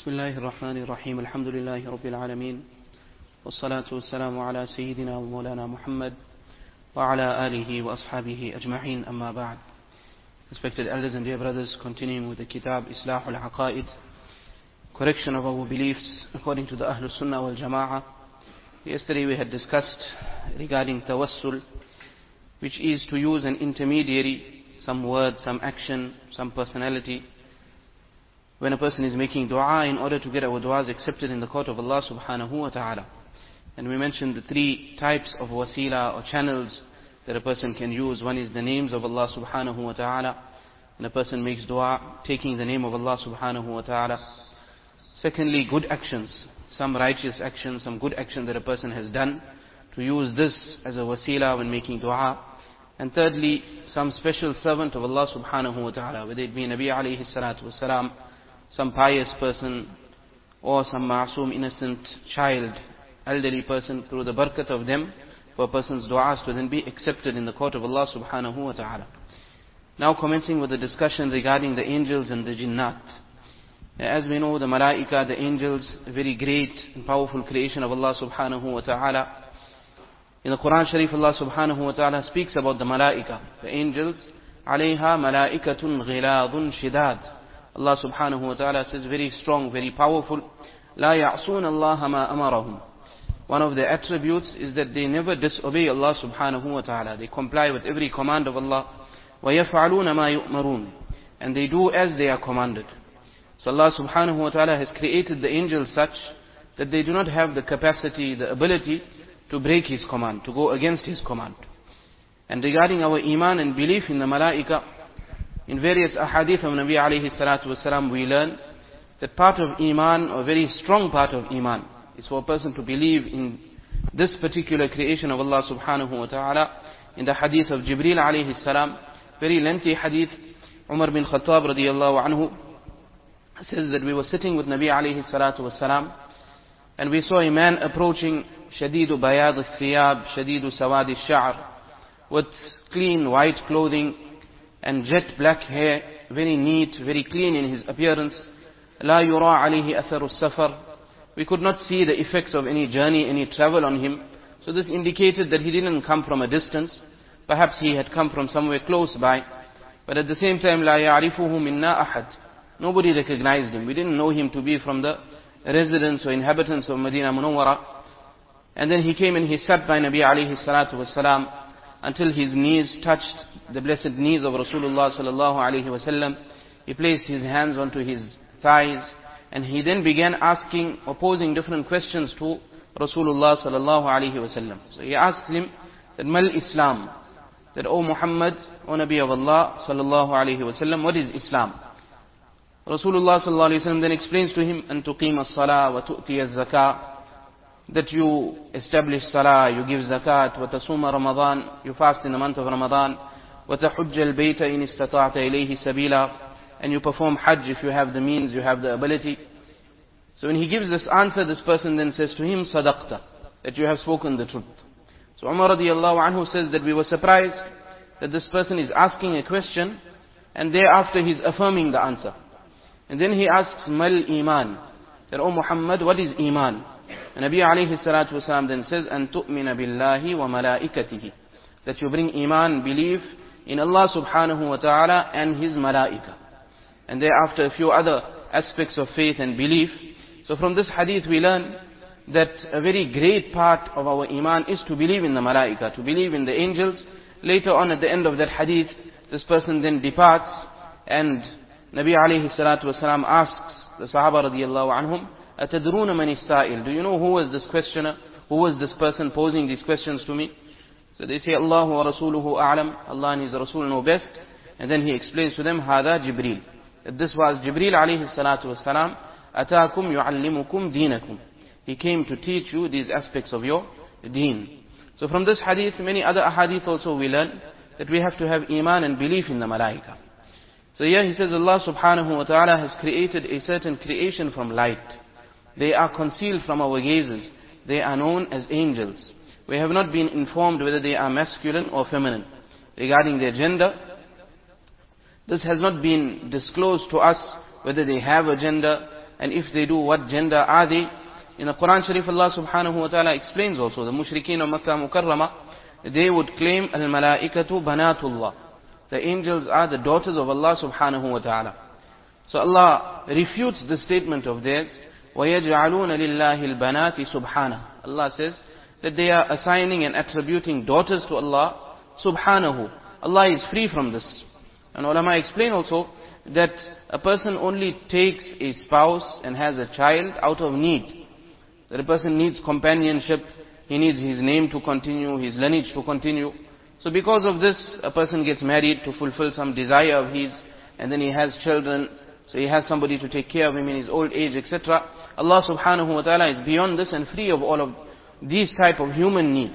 بسم الله الرحمن الرحيم الحمد لله رب العالمين والصلاة والسلام على سيدنا ومولانا محمد وعلى آله وأصحابه أجمعين أما بعد. Respected elders and dear brothers, continuing with the Kitab Islahul Aqaid, correction of our beliefs according to the Ahlul Sunnah wal Jama'ah. Yesterday we had discussed regarding tawassul, which is to use an intermediary, some word, some action, some personality, when a person is making dua in order to get our duas accepted in the court of Allah subhanahu wa ta'ala. And we mentioned the three types of wasila or channels that a person can use. One is the names of Allah subhanahu wa ta'ala. When a person makes dua, taking the name of Allah subhanahu wa ta'ala. Secondly, good actions, some righteous action, some good action that a person has done, to use this as a wasila when making dua. And thirdly, some special servant of Allah subhanahu wa ta'ala, whether it be Nabi alayhi salatu wasalam, some pious person, or some ma'soom, innocent child, elderly person, through the barakat of them, for a person's du'as to then be accepted in the court of Allah subhanahu wa ta'ala. Now commencing with the discussion regarding the angels and the jinnat. As we know, the malaika, the angels, a very great and powerful creation of Allah subhanahu wa ta'ala. In the Quran Sharif, Allah subhanahu wa ta'ala speaks about the malaika, the angels. عَلَيْهَا مَلَائِكَةٌ غِلَاظٌ شِدَادٌ. Allah subhanahu wa ta'ala says, very strong, very powerful. لَا يَعْصُونَ اللَّهَ مَا أَمَرَهُمْ. One of their attributes is that they never disobey Allah subhanahu wa ta'ala. They comply with every command of Allah. وَيَفْعَلُونَ مَا يُؤْمَرُونَ. And they do as they are commanded. So Allah subhanahu wa ta'ala has created the angels such that they do not have the capacity, the ability to break His command, to go against His command. And regarding our iman and belief in the malaika, in various ahadith of Nabi alayhi salatu wasalam, we learn that part of iman, or very strong part of iman, is for a person to believe in this particular creation of Allah subhanahu wa ta'ala. In the hadith of Jibreel alayhi salam, very lengthy hadith, Umar bin Khattab radiyallahu anhu says that we were sitting with Nabi alayhi salatu wasalam, and we saw a man approaching, shadidu bayad al-thiyab, shadidu sawad al-sha'r, with clean white clothing and jet black hair, very neat, very clean in his appearance. لا يرى عليه أثر السفر. We could not see the effects of any journey, any travel on him. So this indicated that he didn't come from a distance. Perhaps he had come from somewhere close by. But at the same time, لا يعرفه منا أحد. Nobody recognized him. We didn't know him to be from the residents or inhabitants of Medina Munawwara. And then he came and he sat by Nabi alayhi salatu wasalam until his knees touched the blessed knees of Rasulullah sallallahu alayhi wasallam. He placed his hands onto his thighs, and he then began asking or posing different questions to Rasulullah sallallahu alayhi wasallam. So he asked him that, Mal Islam, that, O Muhammad, O Nabi of Allah sallallahu alayhi wasallam, what is Islam? Rasulullah sallallahu alayhi wasallam then explains to him, An tuqim as-salah wa tu'ti az-zakah, that you establish salah, you give zakat, wa tasuma Ramadan, you fast in the month of Ramadan, wa tahujja al-bayta in istata'ta ilayhi sabila, and you perform hajj if you have the means, you have the ability. So when he gives this answer, this person then says to him, Sadaqta, that you have spoken the truth. So Umar radiyallahu anhu says that we were surprised that this person is asking a question, and thereafter he's affirming the answer. And then he asks, Mal Iman, that, O Muhammad, what is Iman? And Nabi alayhi salatu wasalam then says, An tu'mina billahi wa malaikatihi, that you bring iman, belief in Allah subhanahu wa ta'ala and His malaika. And thereafter a few other aspects of faith and belief. So from this hadith we learn that a very great part of our iman is to believe in the malaika, to believe in the angels. Later on at the end of that hadith, this person then departs, and Nabi alayhi salatu wasalam asks the Sahaba radiyallahu anhum, Atadruna man ista'il, do you know who was this questioner? Who was this person posing these questions to me? So they say, Allahu wa rasuluhu a'lam, Allah and His Rasul know best. And then he explains to them, Hada Jibreel, that this was Jibreel alayhi salatu wasalam, Ataakum yu'allimukum deenakum. He came to teach you these aspects of your deen. So from this hadith, many other ahadith also we learn that we have to have iman and belief in the malaika. So here he says, Allah subhanahu wa ta'ala has created a certain creation from light. They are concealed from our gazes. They are known as angels. We have not been informed whether they are masculine or feminine. Regarding their gender, this has not been disclosed to us, whether they have a gender, And if they do, what gender are they? In the Quran Sharif, Allah subhanahu wa ta'ala explains also, the mushrikeen of Makkah Mukarramah, they would claim al-malaikatu banatullah. The angels are the daughters of Allah subhanahu wa ta'ala. So Allah refutes the statement of theirs, وَيَجْعَلُونَ لِلَّهِ الْبَنَاتِ سُبْحَانَهُ. Allah says that they are assigning and attributing daughters to Allah subhanahu. Allah is free from this. And ulama explain also that a person only takes a spouse and has a child out of need. That a person needs companionship, he needs his name to continue, his lineage to continue. So because of this, a person gets married to fulfill some desire of his, and then he has children, so he has somebody to take care of him in his old age, etc. Allah subhanahu wa ta'ala is beyond this and free of all of these type of human needs.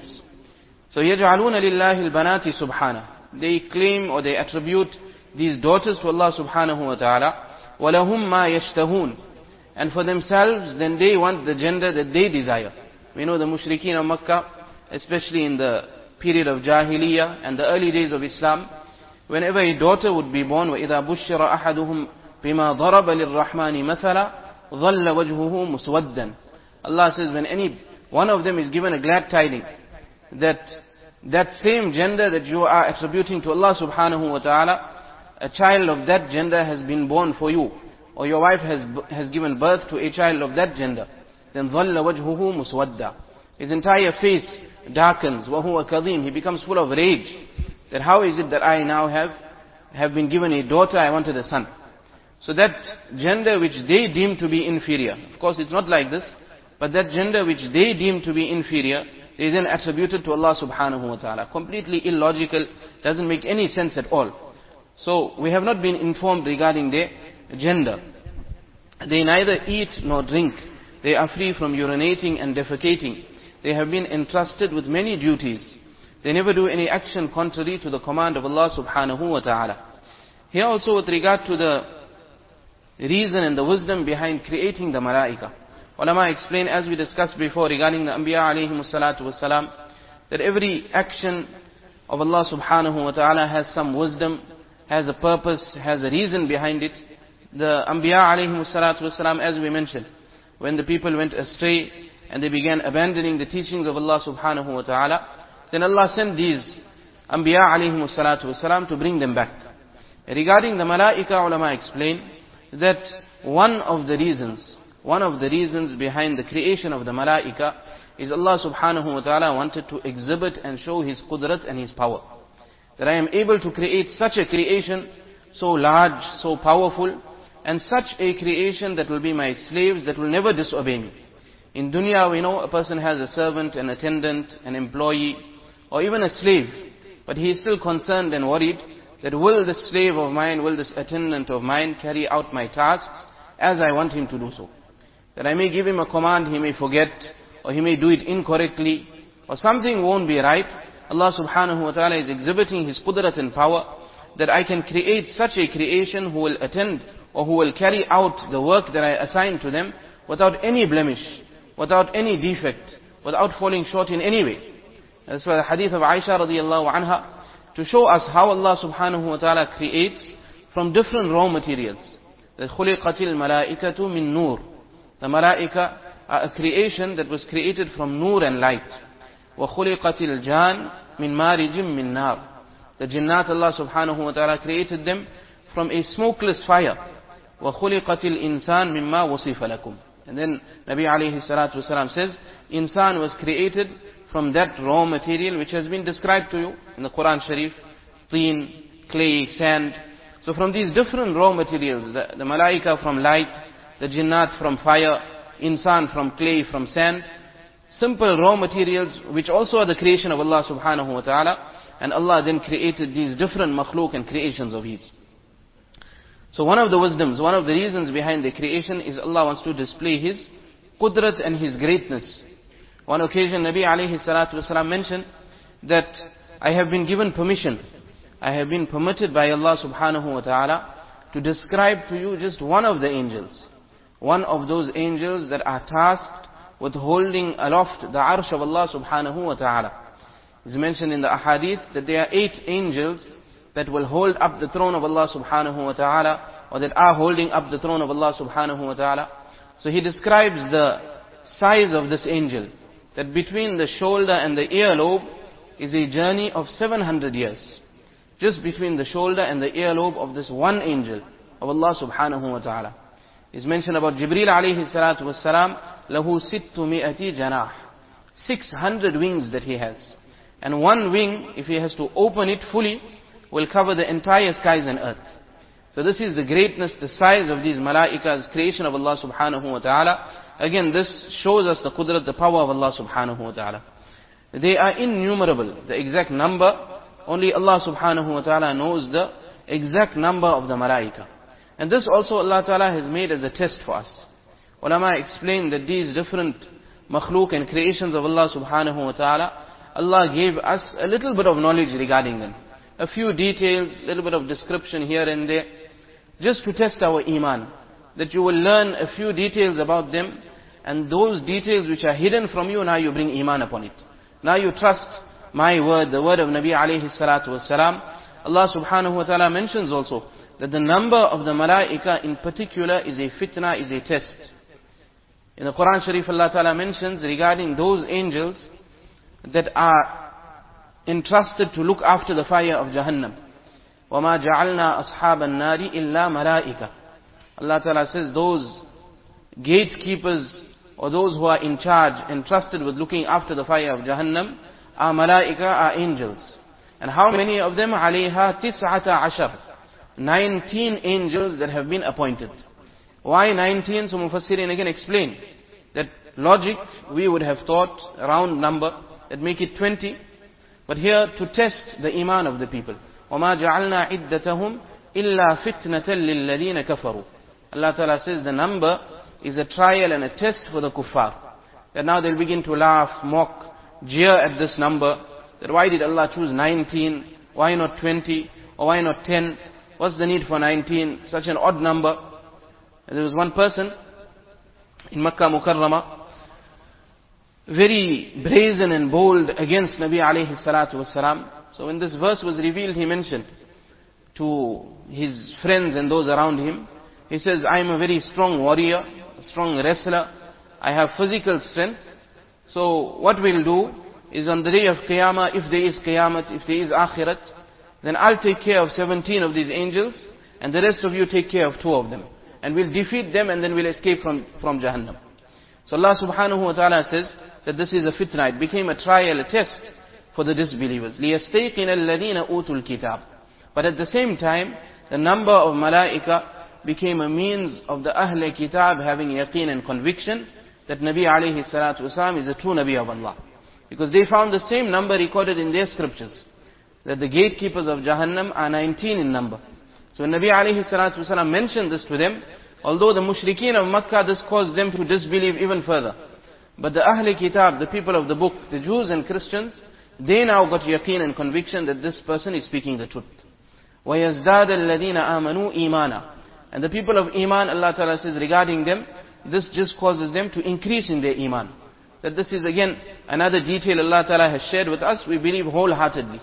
So يَجْعَلُونَ لِلَّهِ الْبَنَاتِ سُبْحَانَهُ. They claim or they attribute these daughters to Allah subhanahu wa ta'ala. وَلَهُمْ مَا يَشْتَهُونَ. And for themselves, then they want the gender that they desire. We know the mushrikeen of Makkah, especially in the period of Jahiliyyah and the early days of Islam, whenever a daughter would be born, وَإِذَا بُشِّرَ أَحَدُهُمْ بِمَا ضَرَبَ لِلرَّحْمَنِ مَثَلًا ظَلَّ وَجْهُهُ مُسْوَدًّا. Allah says when any one of them is given a glad tidings that that same gender that you are attributing to Allah subhanahu wa ta'ala, a child of that gender has been born for you, or your wife has given birth to a child of that gender, then ظَلَّ وَجْهُهُ مُسْوَدًّا. His entire face darkens, وَهُوَ كَظِيمٌ. He becomes full of rage, that how is it that I now have been given a daughter, I wanted a son. So that gender which they deem to be inferior, of course it's not like this, but that gender which they deem to be inferior, they then attributed to Allah subhanahu wa ta'ala. Completely illogical, doesn't make any sense at all. So we have not been informed regarding their gender. They neither eat nor drink. They are free from urinating and defecating. They have been entrusted with many duties. They never do any action contrary to the command of Allah subhanahu wa ta'ala. Here also with regard to the reason and the wisdom behind creating the malaika, ulama explain, as we discussed before regarding the Anbiya alayhimus salatu wassalam, that every action of Allah subhanahu wa ta'ala has some wisdom, has a purpose, has a reason behind it. The Anbiya alayhimus salatu wassalam, as we mentioned, when the people went astray and they began abandoning the teachings of Allah subhanahu wa ta'ala, then Allah sent these Anbiya alayhimus salatu wassalam to bring them back. Regarding the malaika, ulama explain that one of the reasons behind the creation of the malaika is Allah subhanahu wa ta'ala wanted to exhibit and show His qudrat and His power. That I am able to create such a creation, so large, so powerful, and such a creation that will be my slaves, that will never disobey me. In dunya we know a person has a servant, an attendant, an employee, or even a slave, but he is still concerned and worried that will this slave of mine, will this attendant of mine carry out my tasks as I want him to do so. That I may give him a command, he may forget, or he may do it incorrectly, or something won't be right. Allah subhanahu wa ta'ala is exhibiting His qudrat and power, that I can create such a creation who will attend or who will carry out the work that I assign to them without any blemish, without any defect, without falling short in any way. That's why the hadith of Aisha radiallahu anha, to show us how Allah subhanahu wa ta'ala creates from different raw materials. The خُلِقَتِ الْمَلَائِكَةُ مِن نُور. The malaika are a creation that was created from nur and light. وَخُلِقَتِ الْجَانِ مِن مَارِجٍ مِن نَار. The jinnat, Allah subhanahu wa ta'ala created them from a smokeless fire. وَخُلِقَتِ الْإِنسَانِ مِمَّا وَصِفَ لَكُمْ. And then Nabi alayhi salatu wasalam says, insan was created from that raw material which has been described to you in the Quran Sharif, teen, clay, sand. So from these different raw materials, the malaika from light, the jinnat from fire, insan from clay, from sand, simple raw materials which also are the creation of Allah subhanahu wa ta'ala, and Allah then created these different makhluk and creations of His. So one of the wisdoms, one of the reasons behind the creation is Allah wants to display His qudrat and His greatness. One occasion Nabi alayhi salatu wasalam mentioned that I have been given permission, I have been permitted by Allah subhanahu wa ta'ala to describe to you just one of the angels. One of those angels that are tasked with holding aloft the arsh of Allah subhanahu wa ta'ala. It's mentioned in the ahadith that there are 8 angels that will hold up the throne of Allah subhanahu wa ta'ala, or that are holding up the throne of Allah subhanahu wa ta'ala. So he describes the size of this angel, that between the shoulder and the earlobe is a journey of 700 years. Just between the shoulder and the earlobe of this one angel of Allah subhanahu wa ta'ala. It's mentioned about Jibreel alayhi salatu wassalam, lahu sittu mi'ati janah. 600 wings that he has. And one wing, if he has to open it fully, will cover the entire skies and earth. So this is the greatness, the size of these malaikas, creation of Allah subhanahu wa ta'ala. Again, this shows us the qudrat, the power of Allah subhanahu wa ta'ala. They are innumerable. The exact number, only Allah subhanahu wa ta'ala knows the exact number of the malaika. And this also Allah ta'ala has made as a test for us. Ulama explained that these different makhluk and creations of Allah subhanahu wa ta'ala, Allah gave us a little bit of knowledge regarding them. A few details, a little bit of description here and there, just to test our iman. That you will learn a few details about them, and those details which are hidden from you, now you bring iman upon it. Now you trust my word, the word of Nabi alayhi salatu wassalam. Allah subhanahu wa ta'ala mentions also that the number of the malaika in particular is a fitna, is a test. In the Quran Sharif, Allah ta'ala mentions regarding those angels that are entrusted to look after the fire of Jahannam. وَمَا جَعَلْنَا أَصْحَابَ النَّارِ إِلَّا مَلَائِكَةً. Allah Ta'ala says those gatekeepers or those who are in charge, entrusted with looking after the fire of Jahannam, are malaika, are angels. And how many of them? عَلَيْهَا تِسْعَةَ عَشَرٍ. 19 angels that have been appointed. Why 19? So Mufassirin again explain that logic, we would have thought a round number, that make it 20. But here to test the iman of the people. وَمَا جَعَلْنَا عِدَّتَهُمْ إِلَّا فِتْنَةً لِلَّذِينَ كَفَرُوا. Allah Ta'ala says the number is a trial and a test for the kuffar. That now they'll begin to laugh, mock, jeer at this number. That why did Allah choose 19? Why not 20? Or why not 10? What's the need for 19? Such an odd number. And there was one person in Makkah Mukarramah, very brazen and bold against Nabi alayhi salatu wassalam. So when this verse was revealed, he mentioned to his friends and those around him, he says, I am a very strong warrior, a strong wrestler, I have physical strength. So what we'll do is on the day of Qiyamah, if there is Qiyamah, if there is Akhirat, then I'll take care of 17 of these angels, and the rest of you take care of 2 of them. And we'll defeat them, and then we'll escape from Jahannam. So Allah subhanahu wa ta'ala says that this is a fitna. It became a trial, a test for the disbelievers. لِيَسْتَيْقِنَ الَّذِينَ أُوتُوا الْكِتَابِ. But at the same time, the number of malaika became a means of the Ahl Kitab having yaqeen and conviction that Nabi alayhi salatu wasalam is a true Nabi of Allah. Because they found the same number recorded in their scriptures, that the gatekeepers of Jahannam are 19 in number. So when Nabi alayhi salatu wasalam mentioned this to them, although the mushrikeen of Makkah, this caused them to disbelieve even further. But the Ahl Kitab, the people of the book, the Jews and Christians, they now got yaqeen and conviction that this person is speaking the truth. وَيَزْدَادَ الَّذِينَ آمَنُوا إِيمَانًا. And the people of Iman, Allah Ta'ala says regarding them, this just causes them to increase in their Iman. That this is again another detail Allah Ta'ala has shared with us, we believe wholeheartedly.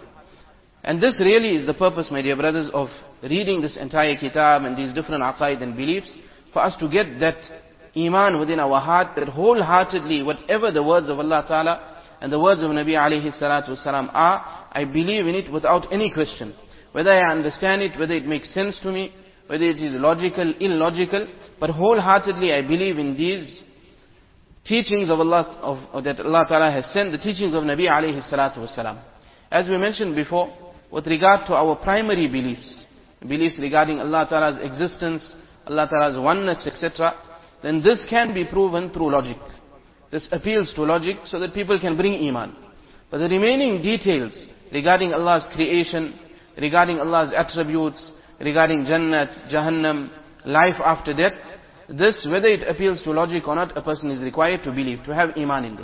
And this really is the purpose, my dear brothers, of reading this entire kitab and these different aqaid and beliefs, for us to get that Iman within our heart, that wholeheartedly, whatever the words of Allah Ta'ala and the words of Nabi alayhi salatu wasalam are, I believe in it without any question. Whether I understand it, whether it makes sense to me, whether it is logical, illogical, but wholeheartedly I believe in these teachings of Allah, that Allah Ta'ala has sent, the teachings of Nabi alayhi salatu wasalam. As we mentioned before, with regard to our primary beliefs regarding Allah Ta'ala's existence, Allah Ta'ala's oneness, etc., then this can be proven through logic. This appeals to logic so that people can bring Iman. But the remaining details regarding Allah's creation, regarding Allah's attributes, regarding Jannat, Jahannam, life after death, this, whether it appeals to logic or not, a person is required to believe, to have Iman in this.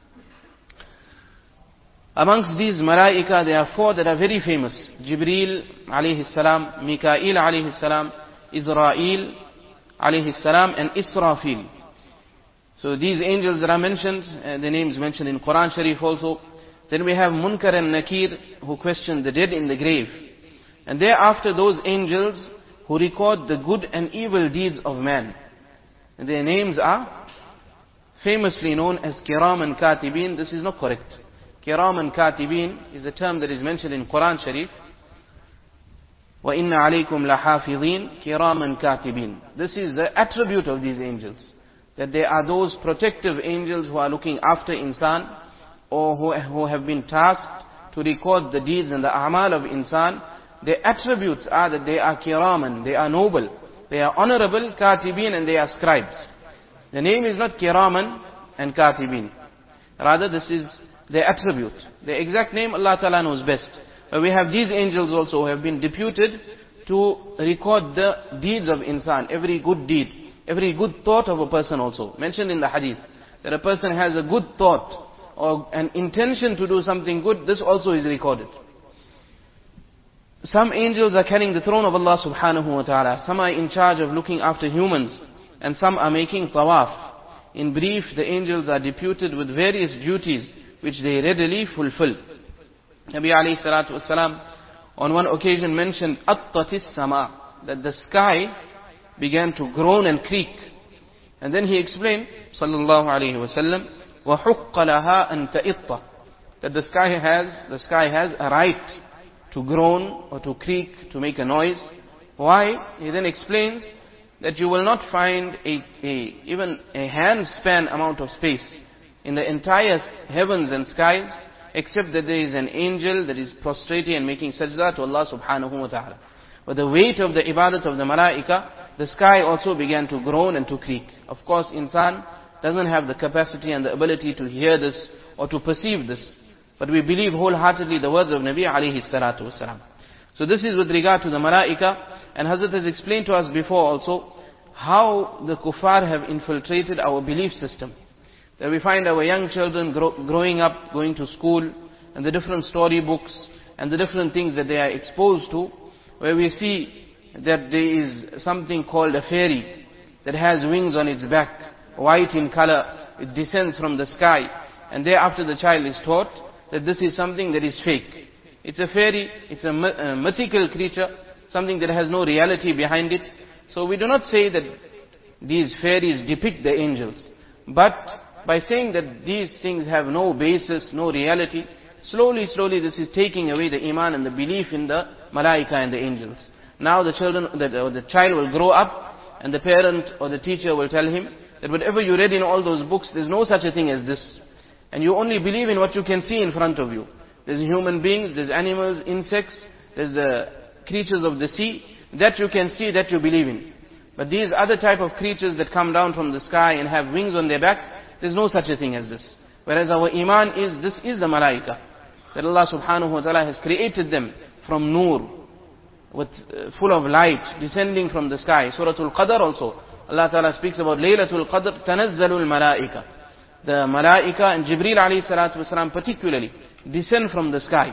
Amongst these malaika, there are 4 that are very famous. Jibreel alayhi salam, Mikail alayhi salam, Israel alayhi salam, and Israfil. So these angels that are mentioned, the names mentioned in Quran Sharif also. Then we have Munkar and Nakir, who question the dead in the grave. And thereafter those angels who record the good and evil deeds of man. Their names are famously known as Kiraman Katibin. This is not correct. Kiraman Katibin is a term that is mentioned in Quran Sharif. وَإِنَّ عَلَيْكُمْ لَحَافِظِينَ كِرَامًا كَاتِبِينَ. This is the attribute of these angels, that they are those protective angels who are looking after insan, or who have been tasked to record the deeds and the a'mal of insan. Their attributes are that they are kiraman, they are noble, they are honorable, katibin, and they are scribes. The name is not kiraman and katibin. Rather, this is their attribute. The exact name Allah Ta'ala knows best. But we have these angels also who have been deputed to record the deeds of insan, every good deed, every good thought of a person also. Mentioned in the hadith, that a person has a good thought or an intention to do something good, this also is recorded. Some angels are carrying the throne of Allah subhanahu wa ta'ala. Some are in charge of looking after humans, and some are making tawaf. In brief, the angels are deputed with various duties which they readily fulfill. Nabi alayhi salatu wasalam on one occasion mentioned Attatis sama, that the sky began to groan and creak. And then he explained, sallallahu alayhi wasallam, وَحُقَّ لَهَا أَن تَئِطَّ, that the sky has a right to groan or to creak, to make a noise. Why? He then explains that you will not find even a hand span amount of space in the entire heavens and skies, except that there is an angel that is prostrating and making sajda to Allah subhanahu wa ta'ala. With the weight of the ibadat of the malaika, the sky also began to groan and to creak. Of course, insan doesn't have the capacity and the ability to hear this or to perceive this. But we believe wholeheartedly the words of Nabi alayhi salatu wasalam. So this is with regard to the malaika, and Hazrat has explained to us before also how the kuffar have infiltrated our belief system. That we find our young children growing up, going to school, and the different storybooks and the different things that they are exposed to, where we see that there is something called a fairy that has wings on its back, white in color, it descends from the sky, and thereafter the child is taught that this is something that is fake. It's a fairy, it's a mythical creature, something that has no reality behind it. So we do not say that these fairies depict the angels, but by saying that these things have no basis, no reality, slowly this is taking away the iman and the belief in the malaika and the angels. Now the child will grow up, and the parent or the teacher will tell him that whatever you read in all those books, there's no such a thing as this. And you only believe in what you can see in front of you. There's human beings, there's animals, insects, there's the creatures of the sea. That you can see, that you believe in. But these other type of creatures that come down from the sky and have wings on their back, there's no such a thing as this. Whereas our iman is, this is the malaika. That Allah subhanahu wa ta'ala has created them from nur, with full of light, descending from the sky. Surah Al-Qadr also, Allah ta'ala speaks about Laylatul Qadr, Tanazzalul Malaika. The malaika and Jibreel alayhi salatu wasalam particularly descend from the sky.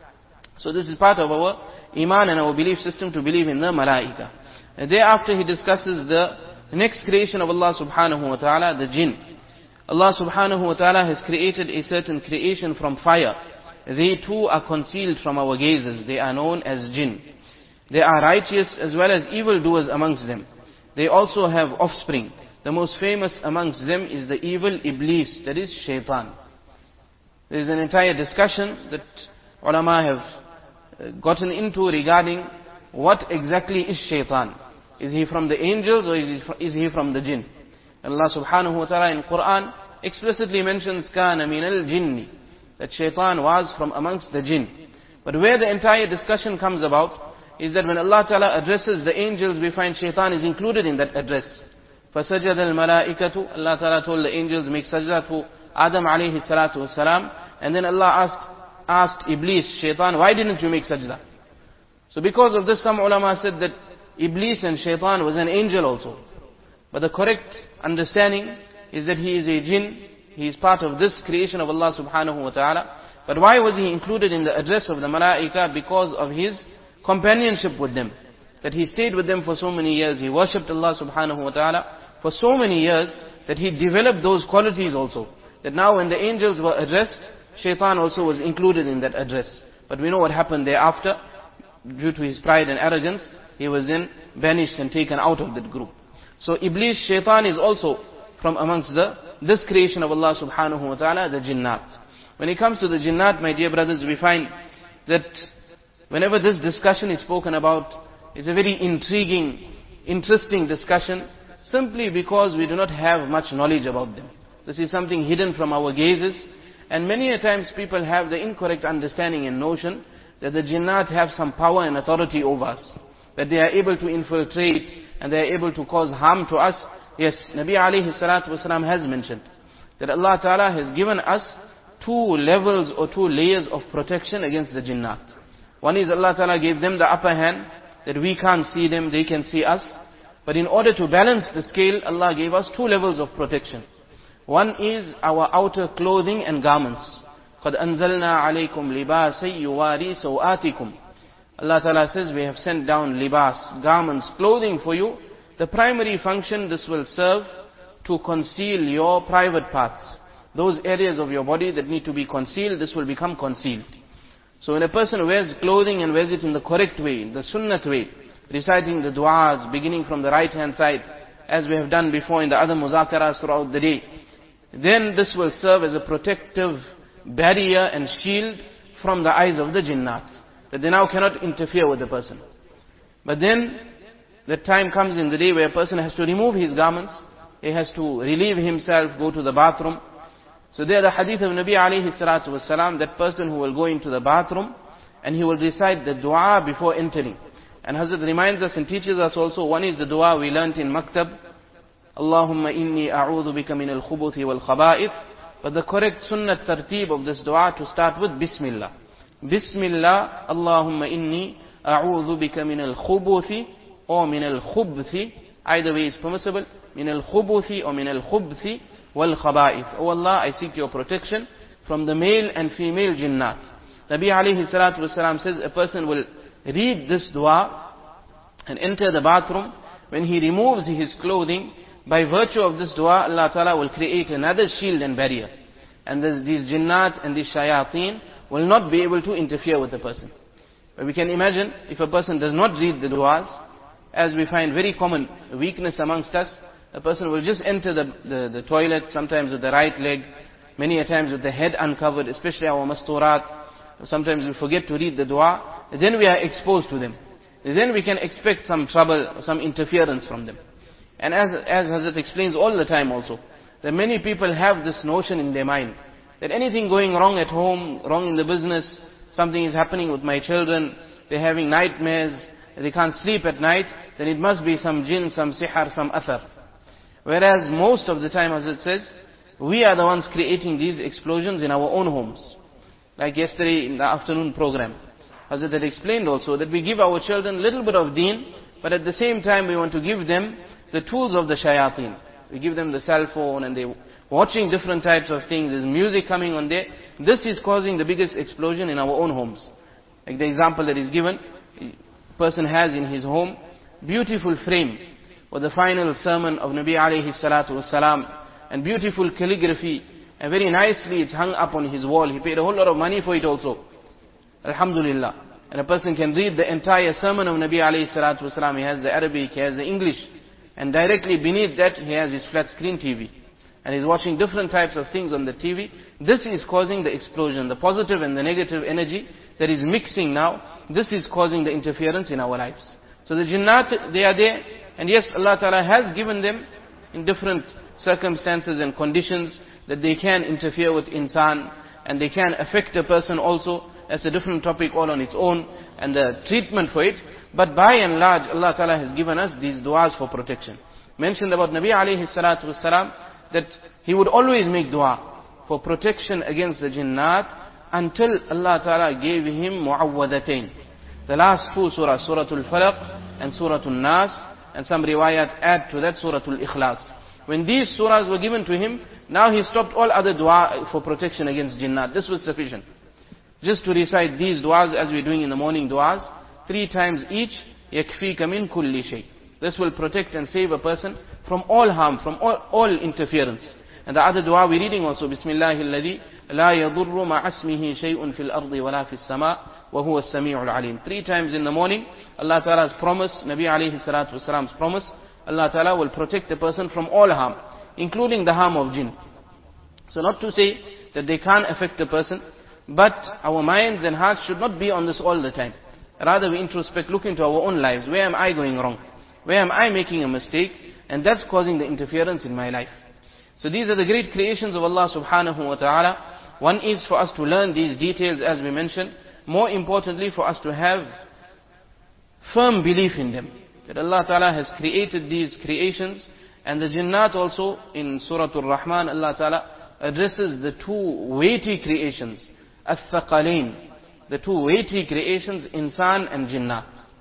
So this is part of our iman and our belief system, to believe in the malaika. And thereafter he discusses the next creation of Allah subhanahu wa ta'ala, the jinn. Allah subhanahu wa ta'ala has created a certain creation from fire. They too are concealed from our gazes. They are known as jinn. They are righteous as well as evil doers amongst them. They also have offspring. The most famous amongst them is the evil Iblis, that is shaitan. There is an entire discussion that ulama have gotten into regarding what exactly is shaitan. Is he from the angels or is he from the jinn? Allah subhanahu wa ta'ala in Quran explicitly mentions kana min al-jinni, that shaitan was from amongst the jinn. But where the entire discussion comes about is that when Allah ta'ala addresses the angels, we find shaitan is included in that address. فَسَجَدَ الْمَلَائِكَةُ, Allah ta'ala told the angels make sajda to Adam alayhi salatu wasalam, and then Allah asked Iblis, shaitan, why didn't you make sajda? So because of this, some ulama said that Iblis and shaitan was an angel also. But the correct understanding is that he is a jinn, he is part of this creation of Allah subhanahu wa ta'ala. But why was he included in the address of the malaika? Because of his companionship with them. That he stayed with them for so many years, he worshipped Allah subhanahu wa ta'ala for so many years, that he developed those qualities also. That now when the angels were addressed, shaitan also was included in that address. But we know what happened thereafter. Due to his pride and arrogance, he was then banished and taken out of that group. So Iblis, Shaitan is also from amongst this creation of Allah subhanahu wa ta'ala, the jinnat. When it comes to the jinnat, my dear brothers, we find that whenever this discussion is spoken about, it's a very intriguing, interesting discussion, simply because we do not have much knowledge about them. This is something hidden from our gazes, and many a times people have the incorrect understanding and notion that the jinnat have some power and authority over us, that they are able to infiltrate and they are able to cause harm to us. Yes, Nabi alayhi salatu wasalam has mentioned that Allah Ta'ala has given us two levels or two layers of protection against the jinnat. One is Allah Ta'ala gave them the upper hand, that we can't see them, they can see us. But in order to balance the scale, Allah gave us two levels of protection. One is our outer clothing and garments. قَدْ أَنزَلْنَا عَلَيْكُمْ لِبَاسًا يُوَارِي سَوْآتِكُمْ. Allah Ta'ala says, we have sent down libas, garments, clothing for you. The primary function, this will serve to conceal your private parts. Those areas of your body that need to be concealed, this will become concealed. So when a person wears clothing and wears it in the correct way, the sunnat way, reciting the du'as, beginning from the right hand side, as we have done before in the other muzakaras throughout the day, then this will serve as a protective barrier and shield from the eyes of the jinnat, that they now cannot interfere with the person. But then, the time comes in the day where a person has to remove his garments, he has to relieve himself, go to the bathroom. So there the hadith of Nabi alayhi salatu wasalam, that person who will go into the bathroom and he will recite the dua before entering. And Hazrat reminds us and teaches us also, one is the dua we learnt in Maktab, Allahumma inni a'udhu bika min al-khubuthi wal-khaba'ith. But the correct sunnat tartib of this dua to start with Bismillah. Bismillah, Allahumma inni a'udhu bika min al-khubuthi or min al-khubthi. Either way is permissible. Min al-khubuthi or min al-khubthi wal-khaba'ith. Oh Allah, I seek your protection from the male and female jinnat. Nabi alayhi salatu wasalam says a person will read this dua and enter the bathroom. When he removes his clothing, by virtue of this dua, Allah Ta'ala will create another shield and barrier. And these jinnat and these shayateen will not be able to interfere with the person. But we can imagine, if a person does not read the duas, as we find very common weakness amongst us, a person will just enter the toilet, sometimes with the right leg, many a times with the head uncovered, especially our masturat. Sometimes we forget to read the dua, then we are exposed to them. Then we can expect some trouble, some interference from them. And as Hazrat explains all the time also, that many people have this notion in their mind, that anything going wrong at home, wrong in the business, something is happening with my children, they're having nightmares, they can't sleep at night, then it must be some jinn, some sihar, some athar. Whereas most of the time, Hazrat says, we are the ones creating these explosions in our own homes. Like yesterday in the afternoon program, Hazrat had explained also that we give our children a little bit of deen, but at the same time we want to give them the tools of the shayateen. We give them the cell phone and they're watching different types of things, there's music coming on there. This is causing the biggest explosion in our own homes. Like the example that is given, a person has in his home beautiful frame or the final sermon of Nabi alayhi salatu wasalam, and beautiful calligraphy, and very nicely it's hung up on his wall. He paid a whole lot of money for it also. Alhamdulillah. And a person can read the entire sermon of Nabi alayhi salatu wasalam. He has the Arabic, he has the English, and directly beneath that he has his flat screen TV. And he's watching different types of things on the TV. This is causing the explosion, the positive and the negative energy that is mixing now. This is causing the interference in our lives. So the jinnat, they are there. And yes, Allah Ta'ala has given them in different circumstances and conditions that they can interfere with insan and they can affect a person also. That's a different topic all on its own and the treatment for it. But by and large, Allah Ta'ala has given us these du'as for protection. Mentioned about Nabi alayhi salatu wasalam that he would always make dua for protection against the jinnat until Allah Ta'ala gave him mu'awwadatain. The last two surahs, Suratul Falaq and Suratul Nas, and some riwayat add to that Suratul Ikhlas. When these surahs were given to him, now he stopped all other dua for protection against jinnat. This was sufficient. Just to recite these duas as we're doing in the morning duas, 3 times each, يَكْفِيكَ مِنْ كُلِّ شَيْءٍ. This will protect and save a person from all harm, from all interference. And the other dua we're reading also, بسم الله الذي لا يضر مع اسمه شيء في الأرض ولا في السماء وهو السميع العليم. 3 times in the morning, Allah Ta'ala's promise, Nabi alayhi salatu wasalam's promise, Allah Ta'ala will protect the person from all harm, including the harm of jinn. So not to say that they can't affect the person, but our minds and hearts should not be on this all the time. Rather we introspect, look into our own lives. Where am I going wrong? Where am I making a mistake? And that's causing the interference in my life. So these are the great creations of Allah subhanahu wa ta'ala. One is for us to learn these details as we mentioned. More importantly, for us to have firm belief in them. That Allah ta'ala has created these creations. And the jinnat also, in Surah Al-Rahman, Allah ta'ala addresses the two weighty creations. As-Thaqalain. The two weighty creations, insan and jinnat.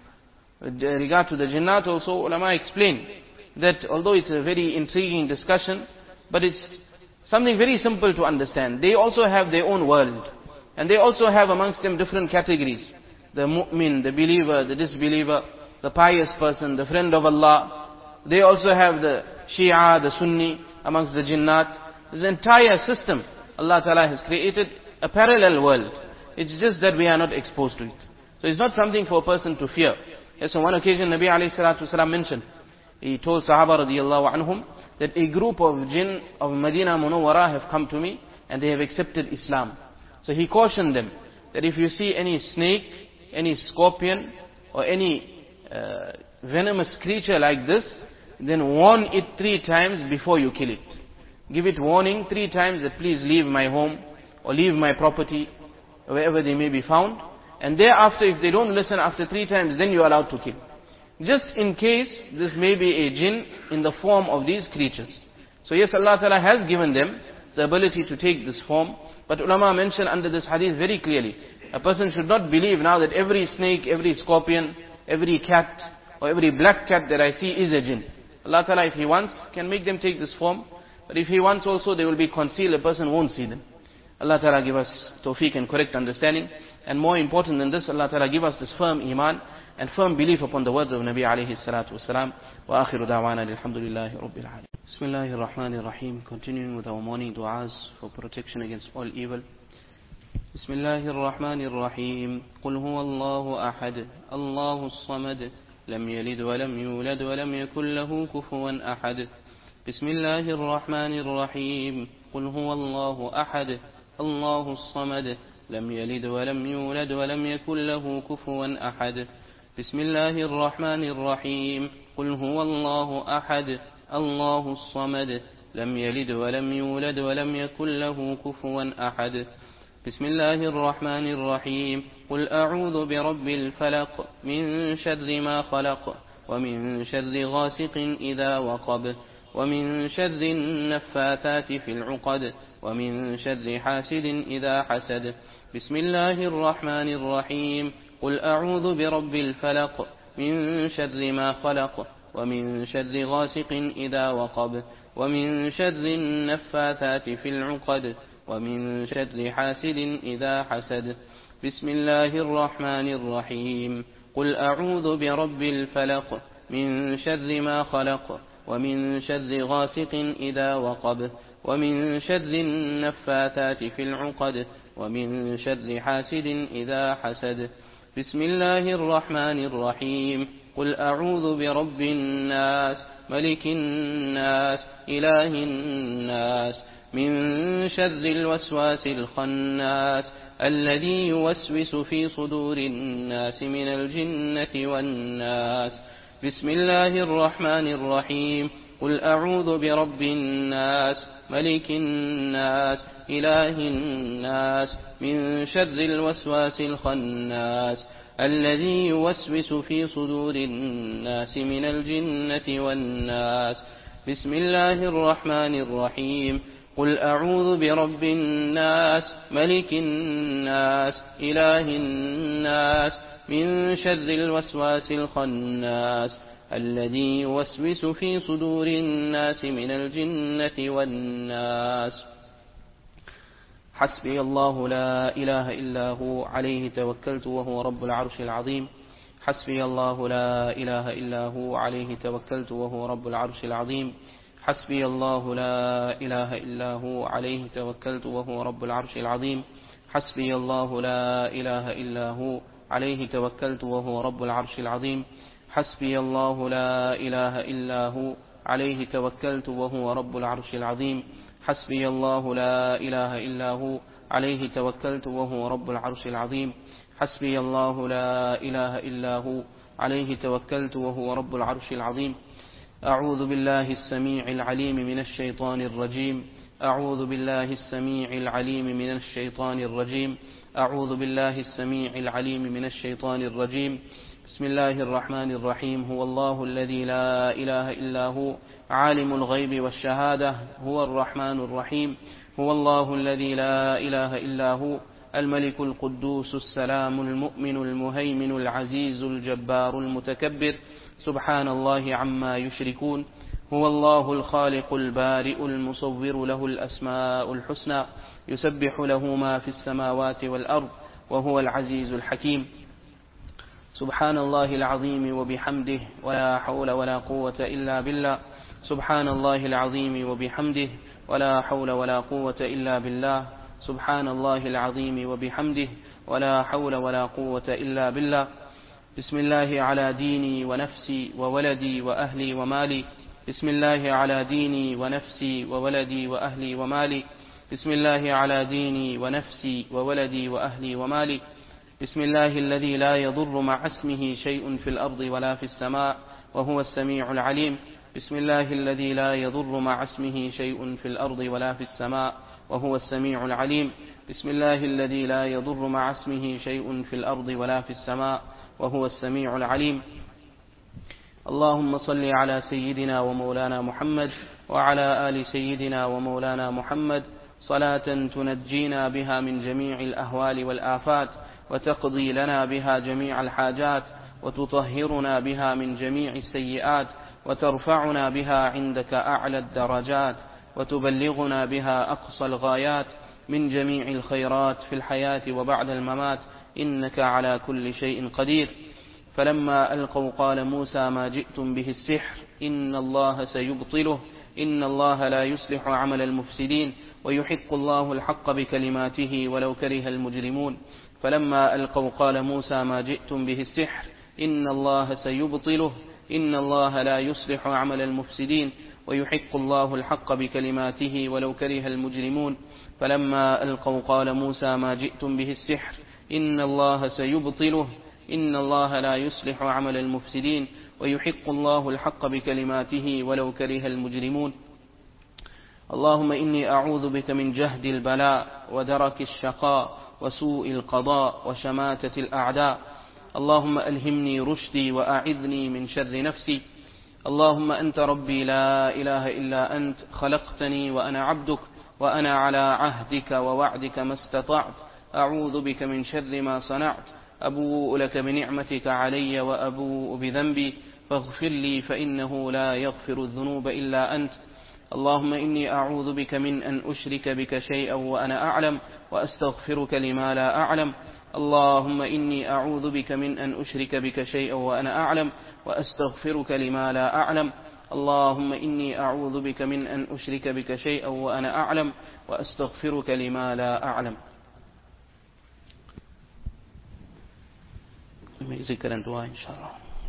With regard to the jinnat also, ulama explain that although it's a very intriguing discussion, but it's something very simple to understand. They also have their own world. And they also have amongst them different categories. The mu'min, the believer, the disbeliever, the pious person, the friend of Allah. They also have the Shia, the Sunni amongst the jinnat. This entire system Allah Ta'ala has created a parallel world. It's just that we are not exposed to it. So it's not something for a person to fear. Yes, on one occasion Nabi alayhi salatu wasalam mentioned, he told Sahaba radiyallahu anhum that a group of jinn of Medina Munawwara have come to me and they have accepted Islam. So he cautioned them that if you see any snake, any scorpion or any venomous creature like this, then warn it 3 times before you kill it. Give it warning 3 times that please leave my home or leave my property, wherever they may be found. And thereafter, if they don't listen after 3 times, then you are allowed to kill. Just in case this may be a jinn in the form of these creatures. So yes, Allah Ta'ala has given them the ability to take this form. But ulama mention under this hadith very clearly, a person should not believe now that every snake, every scorpion, every cat, or every black cat that I see is a jinn. Allah Ta'ala, if He wants, can make them take this form. But if He wants also, they will be concealed, a person won't see them. Allah Ta'ala give us tawfiq and correct understanding. And more important than this, Allah Ta'ala give us this firm iman and firm belief upon the words of Nabi alayhi salatu wasalam. Wa akhiru da'wana alhamdulillahi rabbil alamin. Bismillahir Rahmanir Rahim. Continuing with our morning du'as for protection against all evil. Bismillahir Rahmanir Rahim. Qul huwa Allahu ahad, Allahu as-samad, lam yalid wa lam yulad wa lam yakul lahu kufuwan ahad. Bismillahir Rahmanir Rahim. Qul huwa Allahu ahad, Allahu as-samad, لم يلد ولم يولد ولم يكن له كفوا أحد. بسم الله الرحمن الرحيم. قل هو الله أحد الله الصمد لم يلد ولم يولد ولم يكن له كفوا أحد. بسم الله الرحمن الرحيم. قل أعوذ برب الفلق من شر ما خلق ومن شر غاسق إذا وقب ومن شر النفاثات في العقد ومن شر حاسد إذا حسد. بسم الله الرحمن الرحيم. قل أعوذ برب الفلق من شر ما خلق ومن شر غاسق إذا وقب ومن شر النفاثات في العقد ومن شر حاسد إذا حسد. بسم الله الرحمن الرحيم. قل أعوذ برب الفلق من شر ما خلق ومن شر غاسق إذا وقب ومن شر النفاثات في العقد ومن شر حاسد إذا حسد. بسم الله الرحمن الرحيم. قل أعوذ برب الناس ملك الناس إله الناس من شر الوسواس الخناس الذي يوسوس في صدور الناس من الجنة والناس. بسم الله الرحمن الرحيم. قل أعوذ برب الناس ملك الناس إله الناس من شر الوسواس الخناس الذي يوسوس في صدور الناس من الجنة والناس. بسم الله الرحمن الرحيم. قل أعوذ برب الناس ملك الناس إله الناس من شر الوسواس الخناس الذي يوسوس في صدور الناس من الجنة والناس. حسبي الله لا إله إلا هو عليه توكلت وهو رب العرش العظيم. حسبي الله لا إله إلا هو عليه توكلت وهو رب العرش العظيم. حسبي الله لا إله إلا هو عليه توكلت وهو رب العرش العظيم. حسبي الله لا إله إلا هو عليه توكلت وهو رب العرش العظيم. حسبي الله لا إله إلا هو عليه توكلت وهو رب العرش العظيم. حسبي الله لا إله إلا هو عليه توكلت وهو رب العرش العظيم. حسبي الله لا إله إلا هو عليه توكلت وهو رب العرش العظيم. أعوذ بالله السميع العليم من الشيطان الرجيم. أعوذ بالله السميع العليم من الشيطان الرجيم. أعوذ بالله السميع العليم من الشيطان الرجيم. بسم الله الرحمن الرحيم. هو الله الذي لا إله إلا هو عالم الغيب والشهادة هو الرحمن الرحيم. هو الله الذي لا إله إلا هو الملك القدوس السلام المؤمن المهيمن العزيز الجبار المتكبر سبحان الله عما يشركون. هو الله الخالق البارئ المصور له الأسماء الحسنى يسبح له ما في السماوات والأرض وهو العزيز الحكيم. سبحان الله العظيم وبحمده ولا حول ولا قوة إلا بالله. سبحان الله العظيم وبحمده ولا حول ولا قوة إلا بالله. سبحان الله العظيم وبحمده ولا حول ولا قوة إلا بالله. بسم الله على ديني ونفسي وولدي وأهلي ومالي. بسم الله على ديني ونفسي وولدي وأهلي ومالي. بسم الله على ديني ونفسي وولدي وأهلي ومالي. بسم الله الذي لا يضر مع اسمه شيء في الأرض ولا في السماء وهو السميع العليم. بسم الله الذي لا يضر مع اسمه شيء في الأرض ولا في السماء وهو السميع العليم. بسم الله الذي لا يضر مع اسمه شيء في الأرض ولا في السماء وهو السميع العليم. اللهم صل على سيدنا ومولانا محمد وعلى آل سيدنا ومولانا محمد صلاة تنجينا بها من جميع الأهوال والآفات وتقضي لنا بها جميع الحاجات وتطهرنا بها من جميع السيئات وترفعنا بها عندك أعلى الدرجات وتبلغنا بها أقصى الغايات من جميع الخيرات في الحياة وبعد الممات إنك على كل شيء قدير. فلما ألقوا قال موسى ما جئتم به السحر إن الله سيبطله إن الله لا يصلح عمل المفسدين ويحق الله الحق بكلماته ولو كره المجرمون. فلما ألقوا قال موسى ما جئتم به السحر إن الله سيبطله إن الله لا يصلح عمل المفسدين ويحق الله الحق بكلماته ولو كره المجرمون. فلما ألقوا قال موسى ما جئتم به السحر إن الله سيبطله إن الله لا يصلح عمل المفسدين ويحق الله الحق بكلماته ولو كره المجرمون. اللهم إني أعوذ بك من جهد البلاء ودرك الشقاء وسوء القضاء وشماتة الأعداء. اللهم ألهمني رشدي وأعذني من شر نفسي. اللهم أنت ربي لا إله إلا أنت خلقتني وأنا عبدك وأنا على عهدك ووعدك ما استطعت. أعوذ بك من شر ما صنعت. أبوء لك بنعمتك علي وأبوء بذنبي فاغفر لي فإنه لا يغفر الذنوب إلا أنت. اللهم إني أعوذ بك من أن أشرك بك شيئا وأنا أعلم وأستغفرك لما لا أعلم. اللهم إني أعوذ بك من أن أشرك بك شيئا وأنا أعلم وأستغفرك لما لا أعلم. اللهم إني أعوذ بك من أن أشرك بك شيئا وأنا أعلم وأستغفرك لما لا أعلم. ذكرا دعاء إن شاء الله.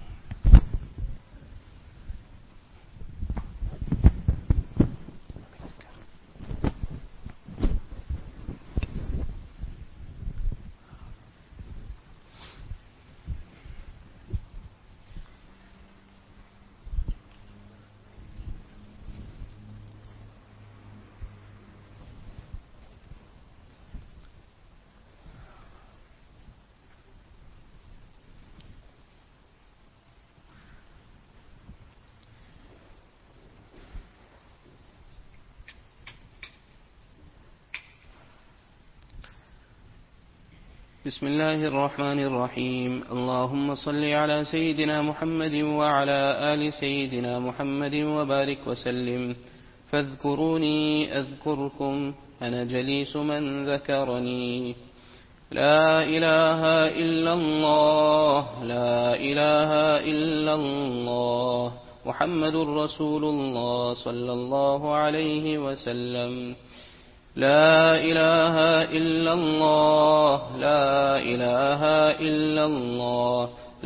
بسم الله الرحمن الرحيم. اللهم صل على سيدنا محمد وعلى آل سيدنا محمد وبارك وسلم. فاذكروني أذكركم أنا جليس من ذكرني. لا إله إلا الله لا إله إلا الله محمد رسول الله صلى الله عليه وسلم. لا إله إلا الله لا إله إلا الله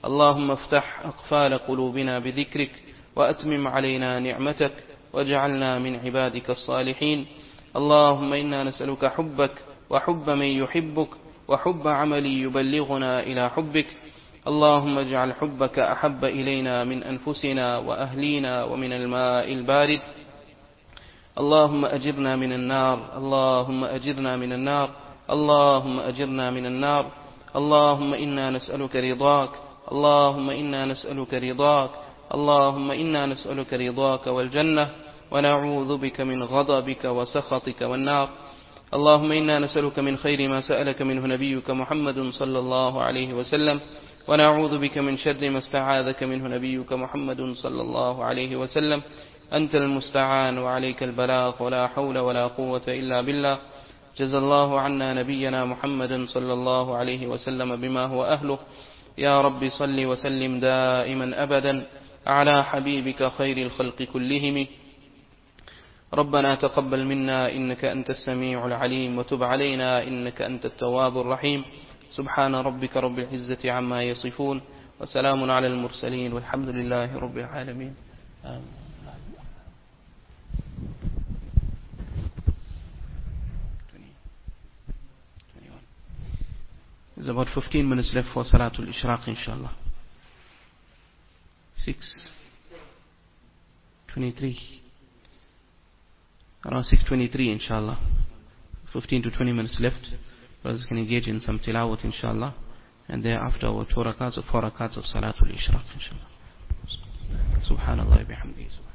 اللهم افتح أقفال قلوبنا بذكرك وأتمم علينا نعمتك واجعلنا من عبادك الصالحين. اللهم إنا نسألك حبك وحب من يحبك وحب عمل يبلغنا إلى حبك. اللهم اجعل حبك أحب إلينا من أنفسنا وأهلينا ومن الماء البارد. اللهم أجرنا من النار، اللهم أجرنا من النار، اللهم أجرنا من النار. اللهم إنا نسألك رضاك، اللهم إنا نسألك رضاك، اللهم إنا نسألك رضاك والجنة، ونعوذ بك من غضبك وسخطك والنار. اللهم إنا نسألك من خير ما سألك منه نبيك محمد صلى الله عليه وسلم، ونعوذ بك من شر ما استعاذك منه نبيك محمد صلى الله عليه وسلم. أنت المستعان وعليك البلاغ، ولا حول ولا قوة إلا بالله. جزا الله عنا نبينا محمد صلى الله عليه وسلم بما هو أهله. يا رب صل وسلم دائما أبدا على حبيبك خير الخلق كلهم. ربنا تقبل منا إنك أنت السميع العليم، وتب علينا إنك أنت التواب الرحيم. سبحان ربك رب العزة عما يصفون، وسلام على المرسلين، والحمد لله رب العالمين. آمين. There's about 15 minutes left for Salatul Ishraq, inshallah. 6:23. Around 6:23, inshallah. 15 to 20 minutes left. Brothers can engage in some tilawat, inshallah. And thereafter, our 4 rakats of Salatul Ishraq, inshallah. Subhanallah bihamdihi.